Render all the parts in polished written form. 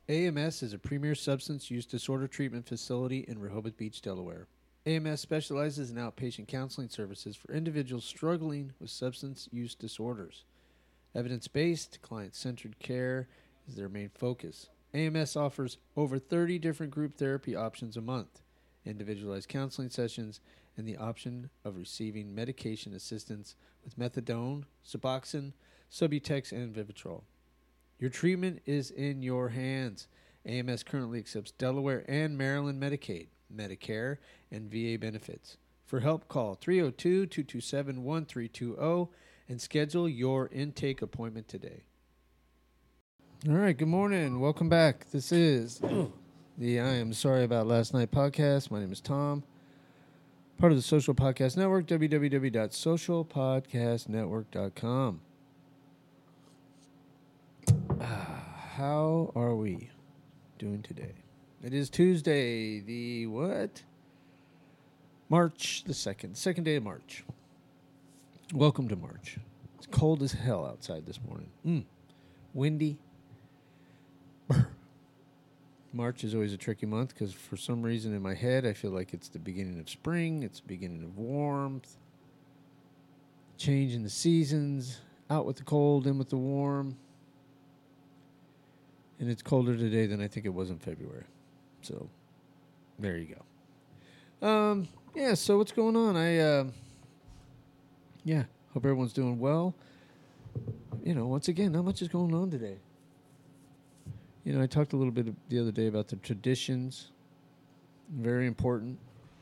AMS is a premier substance use disorder treatment facility in Rehoboth Beach, Delaware. AMS specializes in outpatient counseling services for individuals struggling with substance use disorders. Evidence based, client centered care is their main focus. AMS offers over 30 different group therapy options a month, individualized counseling sessions, and the option of receiving medication assistance with methadone, Suboxone, Subutex, and Vivitrol. Your treatment is in your hands. AMS currently accepts Delaware and Maryland Medicaid, Medicare, and VA benefits. For help, call 302 227 1320 and schedule your intake appointment today. All right, good morning. Welcome back. This is the I Am Sorry About Last Night podcast. My name is Tom, part of the Social Podcast Network, www.socialpodcastnetwork.com. How are we doing today? It is Tuesday, the what? March the 2nd, second day of March. Welcome to March. It's cold as hell outside this morning. Windy. March is always a tricky month because for some reason in my head I feel like it's the beginning of spring, it's the beginning of warmth, change in the seasons, out with the cold, in with the warm. And it's colder today than I think it was in February. So, there you go. So what's going on? Hope everyone's doing well. Once again, not much is going on today. I talked a little bit the other day about the traditions. Very important.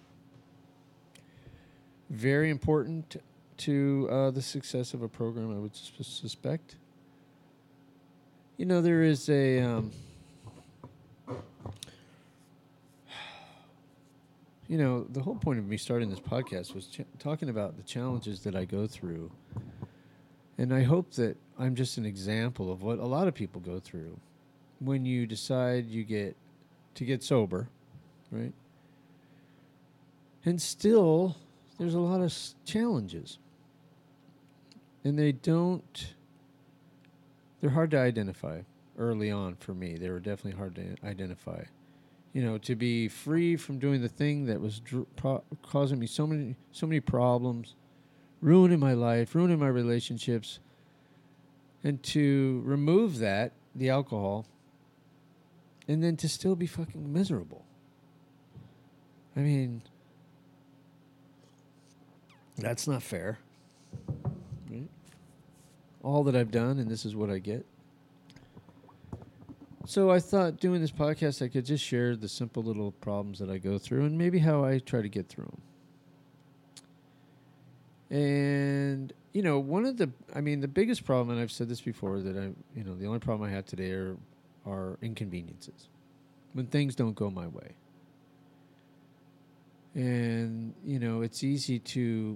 Very important to the success of a program, I would suspect. There is a, the whole point of me starting this podcast was talking about the challenges that I go through. And I hope that I'm just an example of what a lot of people go through when you decide you get sober, right? And still, there's a lot of challenges. And they're hard to identify early on for me. They were definitely hard to identify. To be free from doing the thing that was causing me so many problems, ruining my life, ruining my relationships, and to remove that, the alcohol, and then to still be fucking miserable. I mean, that's not fair. Right? All that I've done, and this is what I get. So I thought doing this podcast, I could just share the simple little problems that I go through and maybe how I try to get through them. And, the biggest problem, and I've said this before, that the only problem I have today are inconveniences. When things don't go my way. And, it's easy to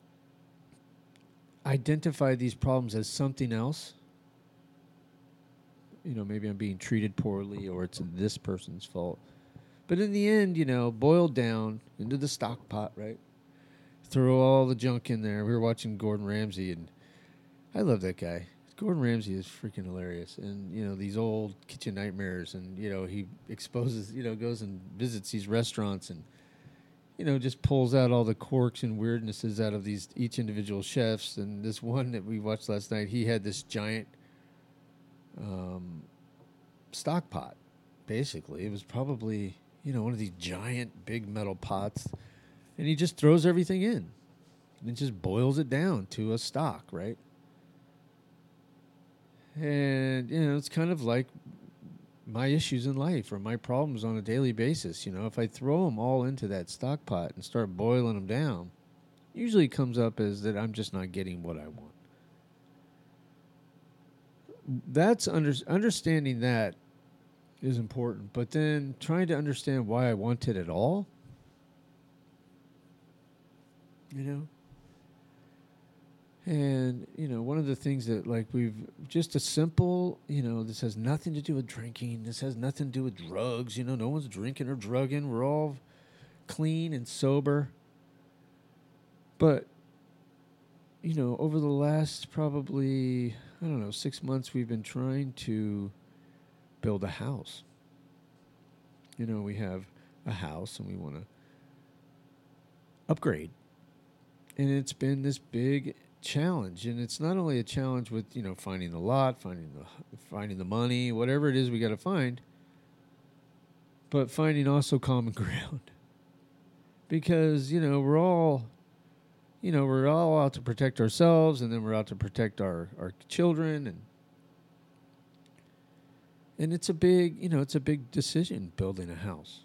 identify these problems as something else. Maybe I'm being treated poorly or it's this person's fault. But in the end, boiled down into the stock pot, right? Throw all the junk in there. We were watching Gordon Ramsay, and I love that guy. Gordon Ramsay is freaking hilarious. And, these old kitchen nightmares, and, he exposes, goes and visits these restaurants and, just pulls out all the quirks and weirdnesses out of each individual chefs. And this one that we watched last night, he had this giant stock pot, basically. It was probably, one of these giant big metal pots. And he just throws everything in. And just boils it down to a stock, right? And, it's kind of like my issues in life or my problems on a daily basis. If I throw them all into that stock pot and start boiling them down, usually it comes up as that I'm just not getting what I want. That's understanding that is important, but then trying to understand why I want it at all, And, one of the things that, we've just a simple, this has nothing to do with drinking. This has nothing to do with drugs. No one's drinking or drugging. We're all clean and sober. But, over the last probably, 6 months, we've been trying to build a house. We have a house and we want to upgrade. And it's been this big challenge. And it's not only a challenge with, finding the lot, finding the money, whatever it is we got to find, but finding also common ground. Because, we're all out to protect ourselves, and then we're out to protect our children, and it's a big decision, building a house.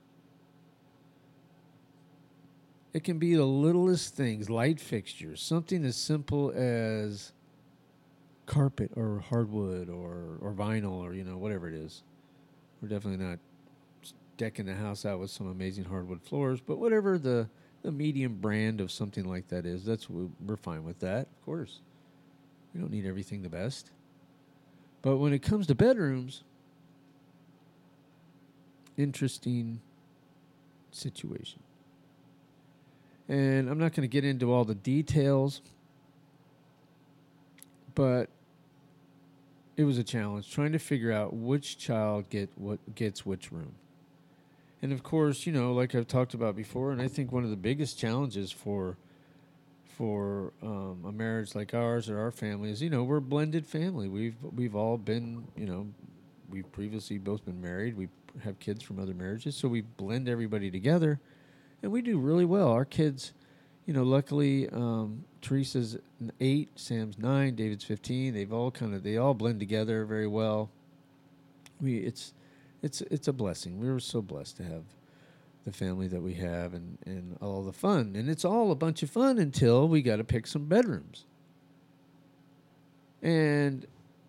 It can be the littlest things, light fixtures, something as simple as carpet or hardwood or vinyl or, whatever it is. We're definitely not decking the house out with some amazing hardwood floors, but whatever the medium brand of something like that is, we're fine with that, of course. We don't need everything the best. But when it comes to bedrooms, interesting situation. And I'm not going to get into all the details, but it was a challenge trying to figure out which child gets which room. And of course, like I've talked about before, and I think one of the biggest challenges for a marriage like ours or our family is, we're a blended family. We've all been, we've previously both been married. We have kids from other marriages, so we blend everybody together, and we do really well. Our kids, luckily, Teresa's 8, Sam's 9, David's 15. They all blend together very well. It's a blessing. We were so blessed to have the family that we have and all the fun. And it's all a bunch of fun until we got to pick some bedrooms. And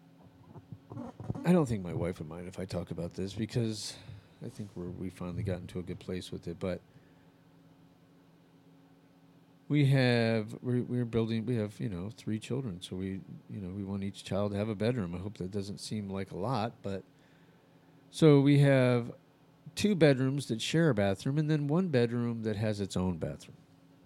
I don't think my wife would mind if I talk about this, because I think we finally got into a good place with it. But we have 3 children, so we want each child to have a bedroom. I hope that doesn't seem like a lot, but so we have 2 bedrooms that share a bathroom, and then 1 bedroom that has its own bathroom.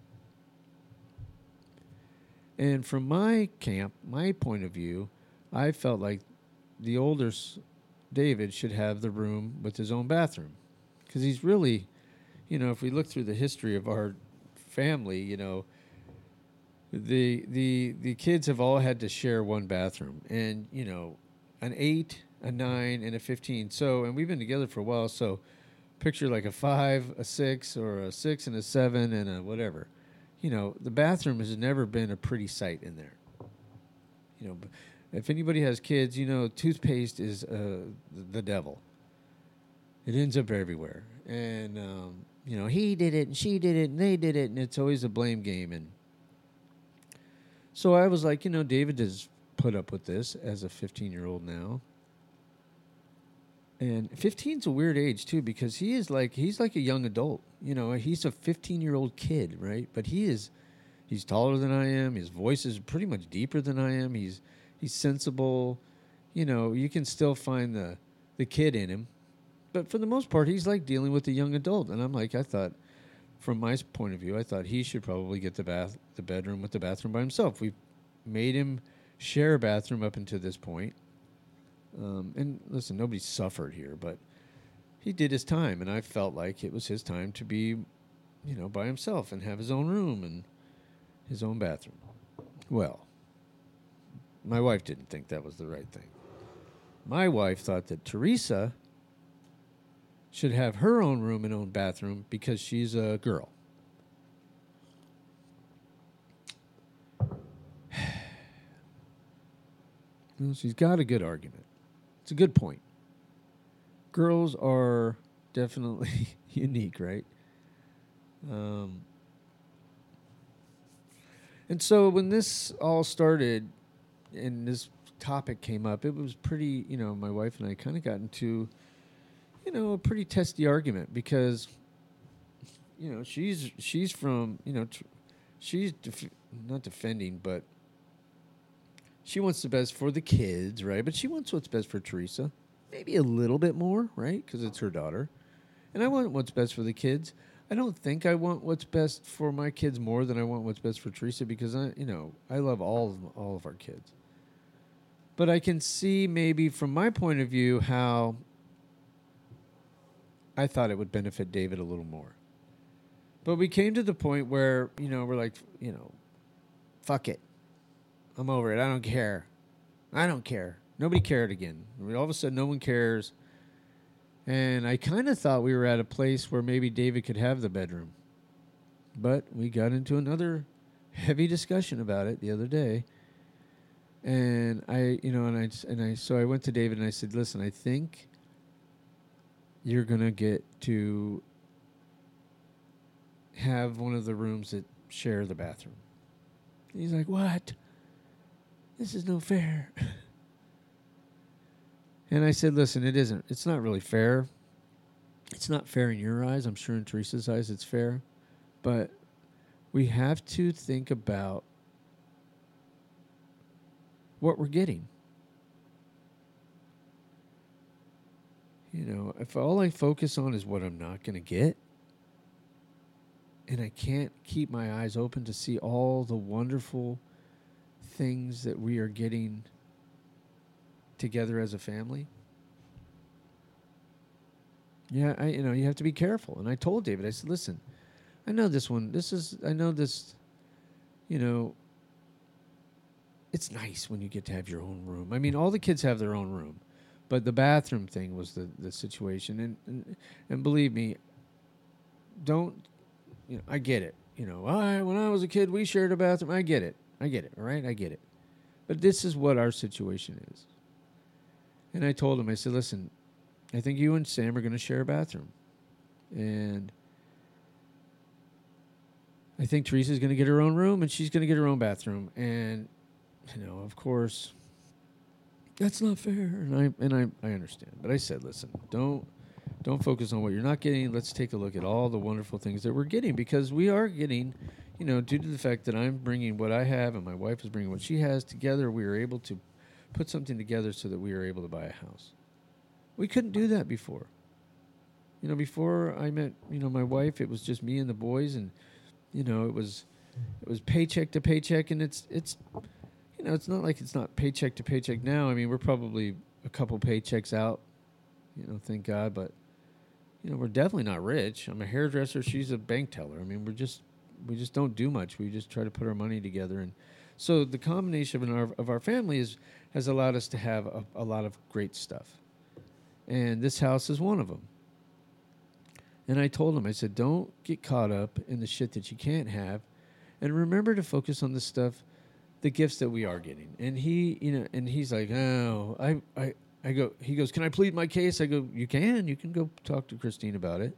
And from my point of view, I felt like the older David should have the room with his own bathroom, because he's really, if we look through the history of our family, the kids have all had to share 1 bathroom, and an 8, a 9, and a 15. So, and we've been together for a while. So, picture like a 5, a 6, or a 6 and a 7 and a whatever. The bathroom has never been a pretty sight in there. If anybody has kids, toothpaste is the devil. It ends up everywhere, and he did it, and she did it, and they did it, and it's always a blame game. And so I was like, David has put up with this as a 15-year-old now. And 15's a weird age, too, because he's like a young adult. He's a 15-year-old kid, right? But he's taller than I am. His voice is pretty much deeper than I am. He's sensible. You can still find the kid in him. But for the most part, he's like dealing with a young adult. And I'm like, I thought, from my point of view, I thought he should probably get the bedroom with the bathroom by himself. We made him share a bathroom up until this point. And listen, nobody suffered here, but he did his time, and I felt like it was his time to be, by himself and have his own room and his own bathroom. Well, my wife didn't think that was the right thing. My wife thought that Teresa should have her own room and own bathroom because she's a girl. Well, she's got a good argument. It's a good point. Girls are definitely unique, right? And so when this all started and this topic came up, it was pretty, my wife and I kind of got into, a pretty testy argument because, she's from, she's not defending, but she wants the best for the kids, right? But she wants what's best for Teresa. Maybe a little bit more, right? Because it's her daughter. And I want what's best for the kids. I don't think I want what's best for my kids more than I want what's best for Teresa, because I love all of our kids. But I can see maybe from my point of view how I thought it would benefit David a little more. But we came to the point where, we're like, fuck it. I'm over it. I don't care. I don't care. Nobody cared again. All of a sudden, no one cares. And I kind of thought we were at a place where maybe David could have the bedroom. But we got into another heavy discussion about it the other day. And so I went to David and I said, listen, I think you're going to get to have one of the rooms that share the bathroom. He's like, what? This is no fair. And I said, listen, it isn't. It's not really fair. It's not fair in your eyes. I'm sure in Teresa's eyes it's fair. But we have to think about what we're getting. If all I focus on is what I'm not going to get, and I can't keep my eyes open to see all the wonderful things that we are getting together as a family. Yeah, you have to be careful. And I told David, I said, listen, I know this, it's nice when you get to have your own room. I mean, all the kids have their own room, but the bathroom thing was the situation. And believe me, I get it. When I was a kid, we shared a bathroom. I get it. All right? I get it. But this is what our situation is. And I told him, I said, listen, I think you and Sam are going to share a bathroom. And I think Teresa's going to get her own room, and she's going to get her own bathroom. And, of course, that's not fair. And I understand. But I said, listen, don't focus on what you're not getting. Let's take a look at all the wonderful things that we're getting, because we are getting, due to the fact that I'm bringing what I have and my wife is bringing what she has together, we are able to put something together so that we are able to buy a house. We couldn't do that before. Before I met, my wife, it was just me and the boys, and, it was paycheck to paycheck, and it's not like it's not paycheck to paycheck now. I mean, we're probably a couple paychecks out, thank God, but, we're definitely not rich. I'm a hairdresser. She's a bank teller. I mean, we just don't do much. We just try to put our money together. And so the combination of our family has allowed us to have a lot of great stuff. And this house is one of them. And I told him, I said, don't get caught up in the shit that you can't have. And remember to focus on the stuff, the gifts that we are getting. And he's like, oh, he goes, can I plead my case? I go, you can go talk to Christine about it.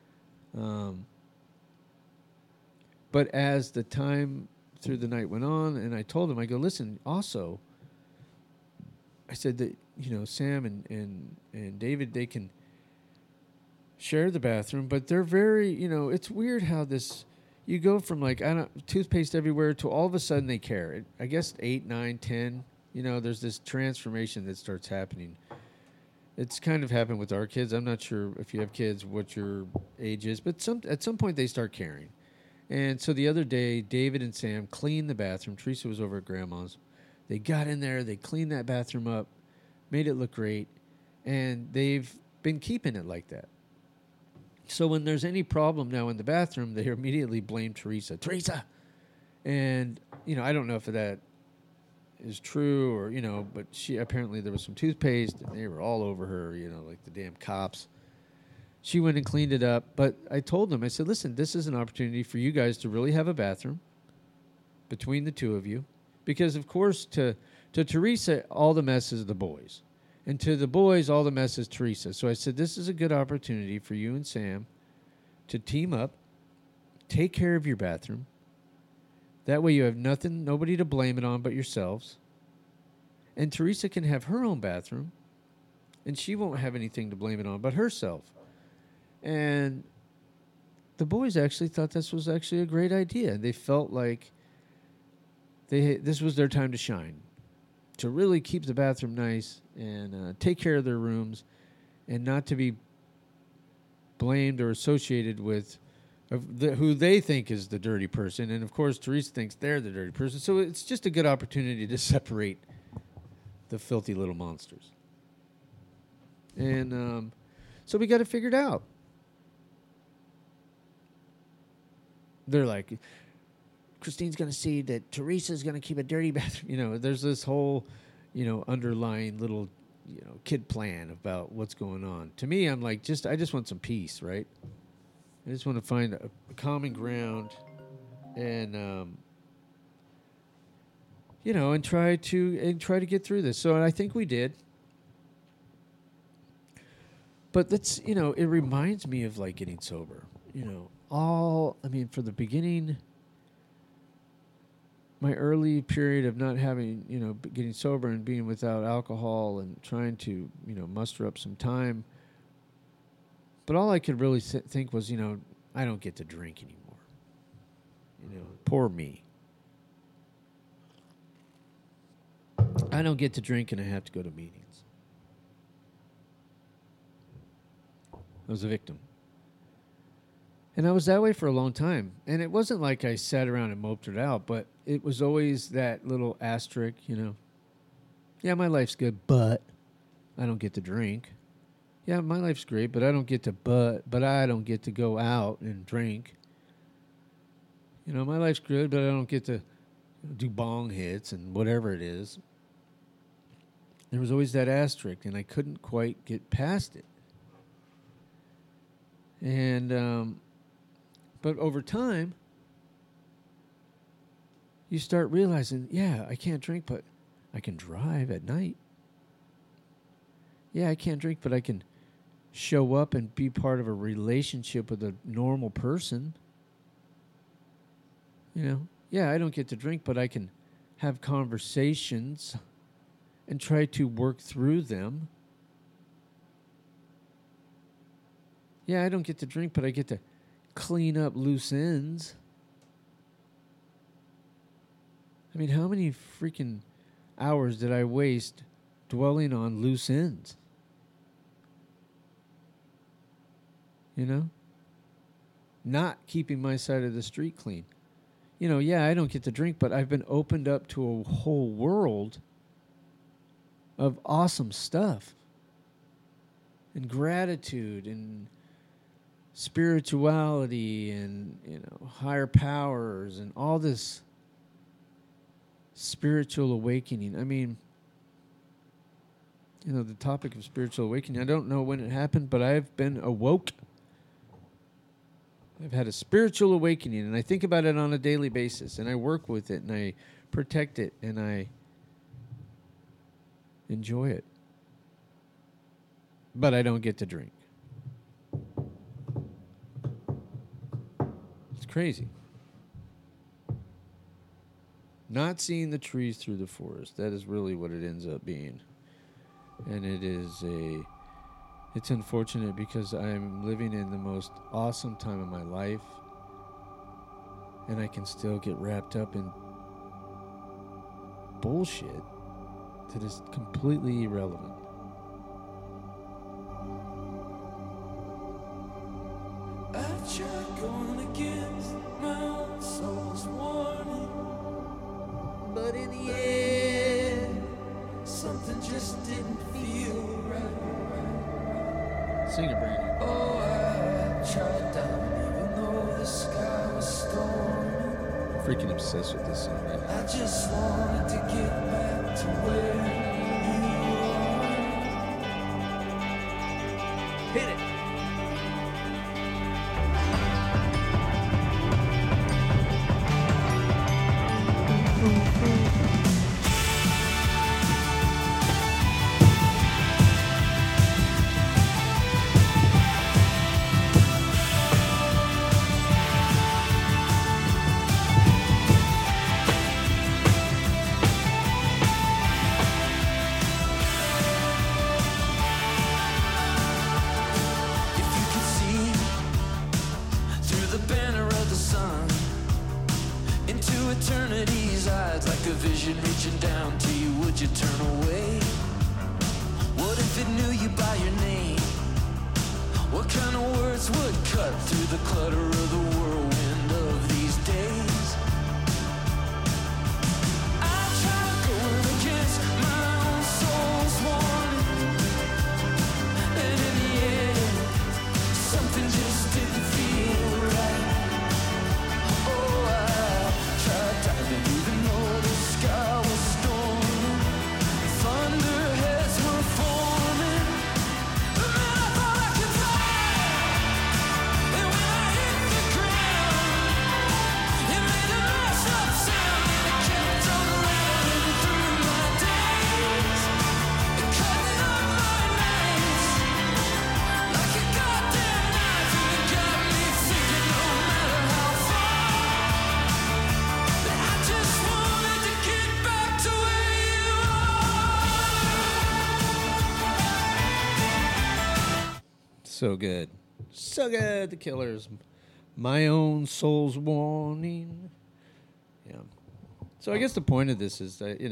But as the time through the night went on, and I told him, I go, listen, also, I said that, Sam and David, they can share the bathroom, but they're very, it's weird how you go from toothpaste everywhere to all of a sudden they care. I guess 8, 9, 10, there's this transformation that starts happening. It's kind of happened with our kids. I'm not sure if you have kids, what your age is, but at some point they start caring. And so the other day, David and Sam cleaned the bathroom. Teresa was over at Grandma's. They got in there, they cleaned that bathroom up, made it look great, and they've been keeping it like that. So when there's any problem now in the bathroom, they immediately blame Teresa. And, I don't know if that is true or, but apparently there was some toothpaste and they were all over her, like the damn cops. She went and cleaned it up. But I told them, I said, listen, this is an opportunity for you guys to really have a bathroom between the two of you. Because, of course, to Teresa, all the mess is the boys. And to the boys, all the mess is Teresa. So I said, this is a good opportunity for you and Sam to team up, take care of your bathroom. That way you have nobody to blame it on but yourselves. And Teresa can have her own bathroom, and she won't have anything to blame it on but herself. And the boys actually thought this was actually a great idea. They felt like this was their time to shine, to really keep the bathroom nice and take care of their rooms and not to be blamed or associated with who they think is the dirty person. And, of course, Teresa thinks they're the dirty person. So it's just a good opportunity to separate the filthy little monsters. And so we got it figured out. They're like, Christine's going to see that Teresa's going to keep a dirty bathroom. You know, there's this whole, underlying little, kid plan about what's going on. To me, I'm like, I just want some peace, right? I just want to find a common ground and, and try to get through this. So I think we did. But that's, it reminds me of like getting sober, for the beginning, my early period of not having, getting sober and being without alcohol and trying to, muster up some time. But all I could really think was, I don't get to drink anymore. Poor me. I don't get to drink and I have to go to meetings. I was a victim. And I was that way for a long time. And it wasn't like I sat around and moped it out, but it was always that little asterisk, Yeah, my life's good, but I don't get to drink. Yeah, my life's great, but I don't get to but I don't get to go out and drink. My life's good, but I don't get to do bong hits and whatever it is. There was always that asterisk, and I couldn't quite get past it. And, but over time, you start realizing, yeah, I can't drink, but I can drive at night. Yeah, I can't drink, but I can show up and be part of a relationship with a normal person. Yeah, I don't get to drink, but I can have conversations and try to work through them. Yeah, I don't get to drink, but I get to clean up loose ends. I mean, how many freaking hours did I waste dwelling on loose ends? Not keeping my side of the street clean. Yeah, I don't get to drink, but I've been opened up to a whole world of awesome stuff. And gratitude and spirituality and, higher powers and all this spiritual awakening. I mean, the topic of spiritual awakening, I don't know when it happened, but I've been awoke. I've had a spiritual awakening, and I think about it on a daily basis, and I work with it, and I protect it, and I enjoy it. But I don't get to drink. It's crazy. Not seeing the trees through the forest. That is really what it ends up being. And it's unfortunate because I'm living in the most awesome time of my life. And I can still get wrapped up in bullshit that is completely irrelevant. I tried going against my own soul's warning, but in the end, something just didn't feel right. Sing it, Brandon. Oh, I tried down even though the sky was stormy. I'm freaking obsessed with this song, man. I just wanted to get back to where you are. Hit it. Eternity's eyes, like a vision reaching down to you, would you turn away? What if it knew you by your name? What kind of words would cut through the clutter of the whirlwind of these days? I try going against my own soul. So good. So good. The Killers. My Own Soul's Warning. Yeah. So I guess the point of this is that,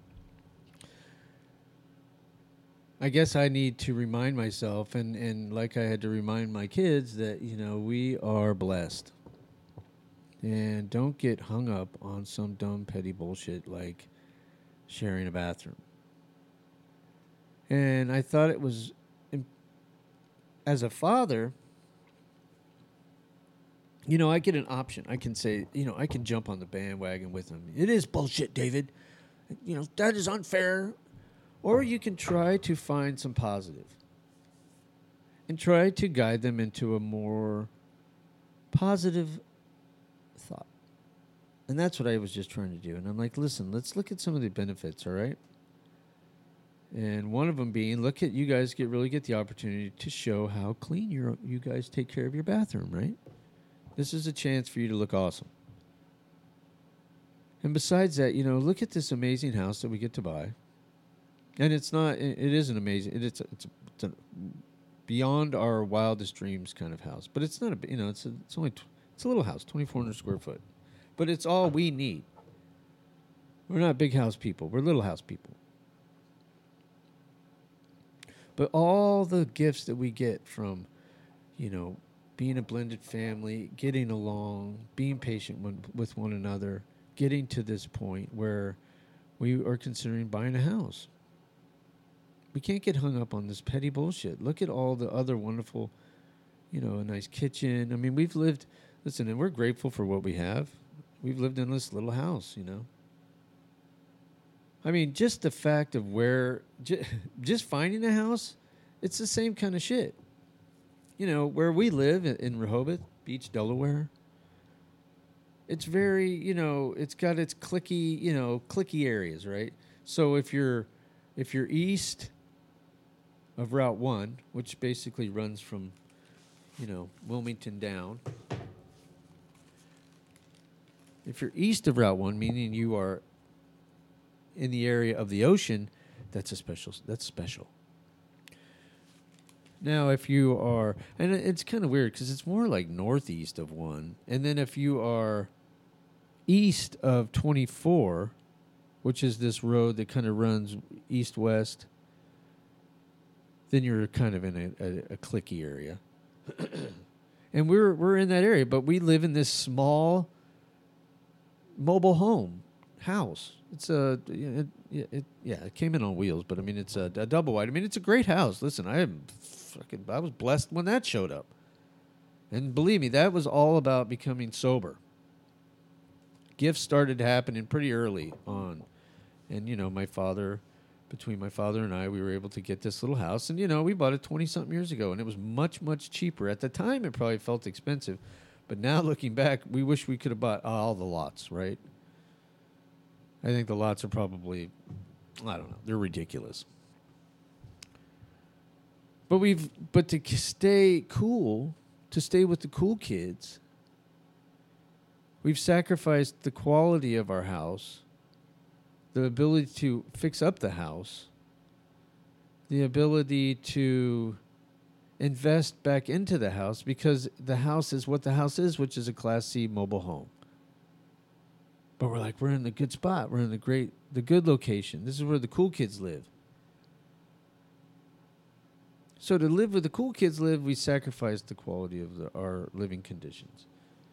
I guess I need to remind myself, and like I had to remind my kids, that, we are blessed. And don't get hung up on some dumb, petty bullshit like sharing a bathroom. And I thought it was, as a father, I get an option. I can say, I can jump on the bandwagon with them. It is bullshit, David. That is unfair. Or you can try to find some positive and try to guide them into a more positive thought. And that's what I was just trying to do. And I'm like, listen, let's look at some of the benefits, all right? And one of them being, look at you guys really get the opportunity to show how clean you guys take care of your bathroom, right? This is a chance for you to look awesome. And besides that, look at this amazing house that we get to buy. And it is an amazing, it's a beyond our wildest dreams kind of house. But it's not it's a little house, 2,400 square foot. But it's all we need. We're not big house people. We're little house people. But all the gifts that we get from, being a blended family, getting along, being patient with one another, getting to this point where we are considering buying a house. We can't get hung up on this petty bullshit. Look at all the other wonderful, a nice kitchen. I mean, and we're grateful for what we have. We've lived in this little house, I mean, just the fact of just finding a house, it's the same kind of shit. Where we live in Rehoboth Beach, Delaware, it's very, it's got its clicky areas, right? So if you're east of Route 1, which basically runs from, Wilmington down, if you're east of Route 1, meaning you are in the area of the ocean, that's special. Now, if you are, and it's kind of weird because it's more like northeast of 1, and then if you are east of 24, which is this road that kind of runs east-west, then you're kind of in a clicky area. And we're in that area, but we live in this small mobile home house. It's it came in on wheels, but I mean it's a double wide. I mean it's a great house. Listen, I was blessed when that showed up, and believe me, that was all about becoming sober. Gifts started happening pretty early on, and between my father and I, we were able to get this little house, and we bought it 20-something years ago, and it was much, much cheaper. At the time, it probably felt expensive, but now looking back, we wish we could have bought all the lots, right? I think the lots are probably, I don't know, they're ridiculous. But to stay cool, to stay with the cool kids, we've sacrificed the quality of our house, the ability to fix up the house, the ability to invest back into the house, because the house is what the house is, which is a Class C mobile home. But we're in the good spot. We're in the good location. This is where the cool kids live. So to live where the cool kids live, we sacrificed the quality of our living conditions.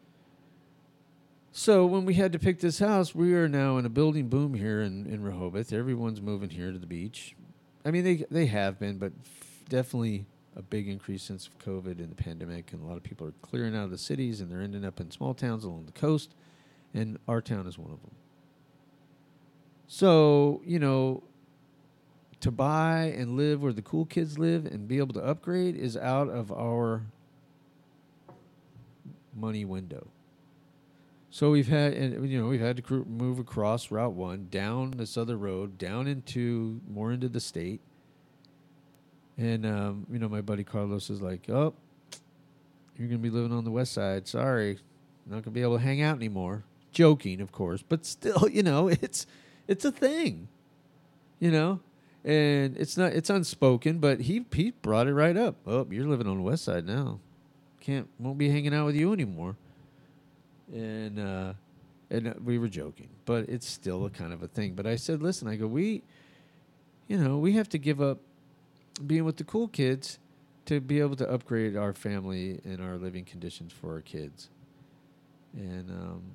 So when we had to pick this house, we are now in a building boom here in Rehoboth. Everyone's moving here to the beach. I mean, they have been, but definitely a big increase since COVID and the pandemic. And a lot of people are clearing out of the cities, and they're ending up in small towns along the coast. And our town is one of them. So, to buy and live where the cool kids live and be able to upgrade is out of our money window. So we've had to move across Route 1, down this other road, down more into the state. And, my buddy Carlos is like, oh, you're going to be living on the west side. Sorry, not going to be able to hang out anymore. Joking, of course, but still, it's a thing, And it's unspoken, but he brought it right up. Oh, you're living on the west side now. Won't be hanging out with you anymore. And we were joking, but it's still a kind of a thing. But I said, listen, I go, we have to give up being with the cool kids to be able to upgrade our family and our living conditions for our kids. And,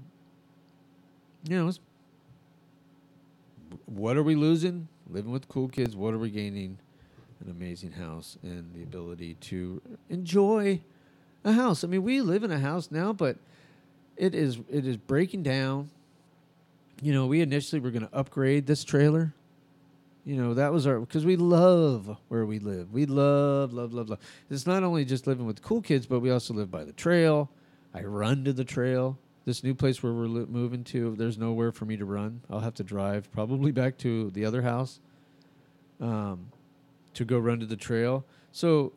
what are we losing? Living with cool kids. What are we gaining? An amazing house and the ability to enjoy a house. I mean, we live in a house now, but it is breaking down. We initially were going to upgrade this trailer. That was because we love where we live. We love. It's not only just living with cool kids, but we also live by the trail. I run to the trail. This new place where we're moving to, there's nowhere for me to run. I'll have to drive probably back to the other house to go run to the trail. So,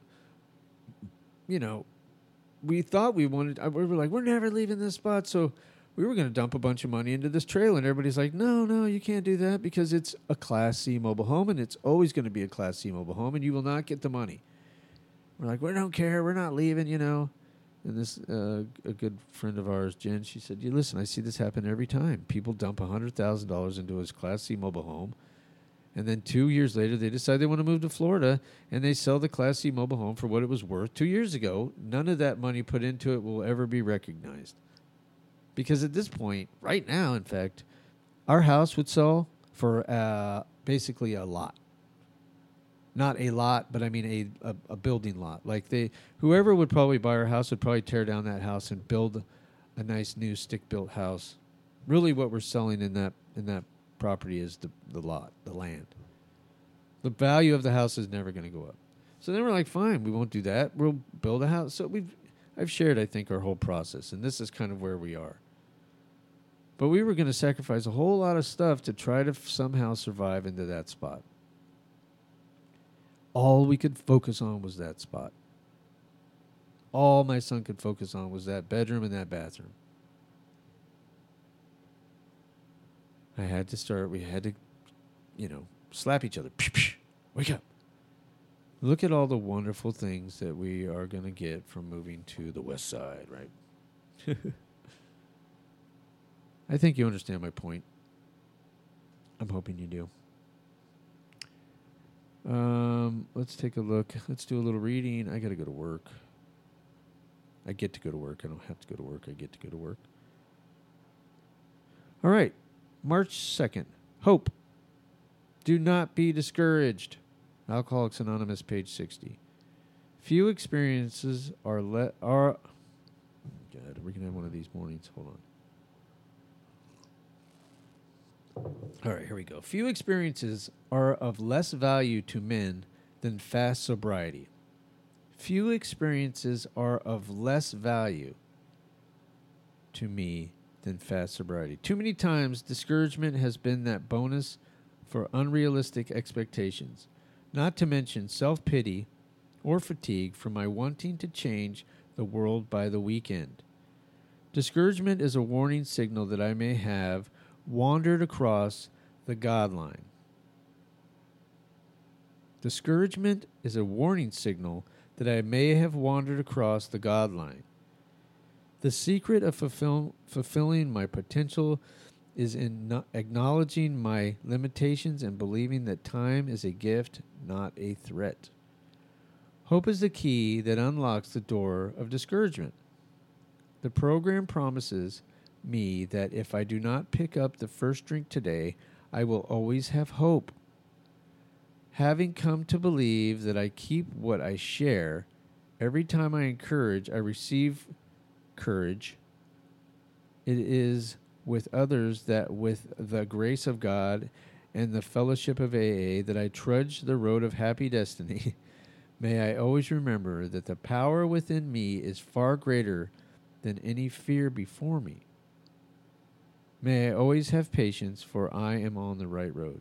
we thought we were like, we're never leaving this spot. So we were going to dump a bunch of money into this trail. And everybody's like, no, you can't do that because it's a Class C mobile home. And it's always going to be a Class C mobile home. And you will not get the money. We're like, we don't care. We're not leaving, And this a good friend of ours, Jen, she said, listen, I see this happen every time. People dump $100,000 into his Class C mobile home. And then 2 years later, they decide they want to move to Florida, and they sell the Class C mobile home for what it was worth 2 years ago. None of that money put into it will ever be recognized. Because at this point, right now, in fact, our house would sell for basically a lot. Not a lot, but I mean a building lot. Like whoever would probably buy our house would probably tear down that house and build a nice new stick-built house. Really what we're selling in that property is the lot, the land. The value of the house is never going to go up. So then we're like, fine, we won't do that. We'll build a house. So I've shared, I think, our whole process, and this is kind of where we are. But we were going to sacrifice a whole lot of stuff to try to somehow survive into that spot. All we could focus on was that spot. All my son could focus on was that bedroom and that bathroom. We had to, slap each other. Wake up. Look at all the wonderful things that we are going to get from moving to the west side, right? I think you understand my point. I'm hoping you do. Let's take a look. Let's do a little reading. I got to go to work. I get to go to work. I don't have to go to work. I get to go to work. All right. March 2nd. Hope. Do not be discouraged. Alcoholics Anonymous, page 60. Few experiences are God, we're going to have one of these mornings. Hold on. All right, here we go. Few experiences are of less value to men than fast sobriety. Few experiences are of less value to me than fast sobriety. Too many times, discouragement has been that bonus for unrealistic expectations, not to mention self-pity or fatigue for my wanting to change the world by the weekend. Discouragement is a warning signal that I may have wandered across the God line. Discouragement is a warning signal that I may have wandered across the God line. The secret of fulfilling my potential is in acknowledging my limitations and believing that time is a gift, not a threat. Hope is the key that unlocks the door of discouragement. The program promises me that if I do not pick up the first drink today, I will always have hope. Having come to believe that I keep what I share, every time I encourage, I receive courage. It is with others that with the grace of God and the fellowship of AA that I trudge the road of happy destiny. May I always remember that the power within me is far greater than any fear before me. May I always have patience, for I am on the right road.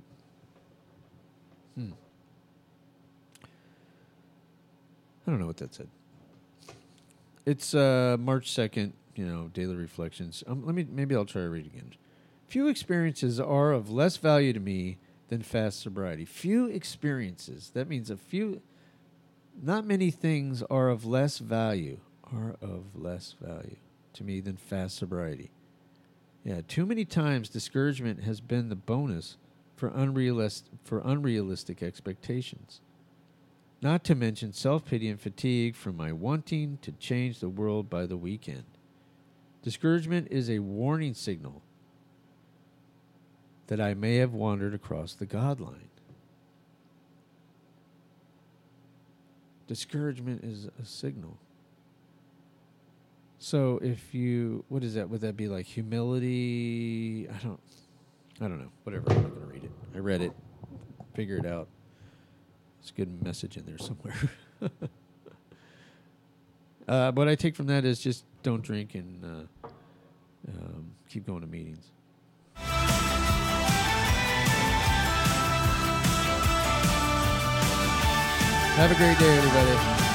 I don't know what that said. It's March 2nd, daily reflections. Maybe I'll try to read it again. Few experiences are of less value to me than fast sobriety. Few experiences. That means not many things are of less value to me than fast sobriety. Yeah, too many times discouragement has been the bonus for unrealistic expectations. Not to mention self-pity and fatigue from my wanting to change the world by the weekend. Discouragement is a warning signal that I may have wandered across the God line. Discouragement is a signal. So if you, what is that? Would that be like humility? I don't know. Whatever. I'm not going to read it. I read it. Figure it out. There's a good message in there somewhere. What I take from that is just don't drink and keep going to meetings. Have a great day, everybody.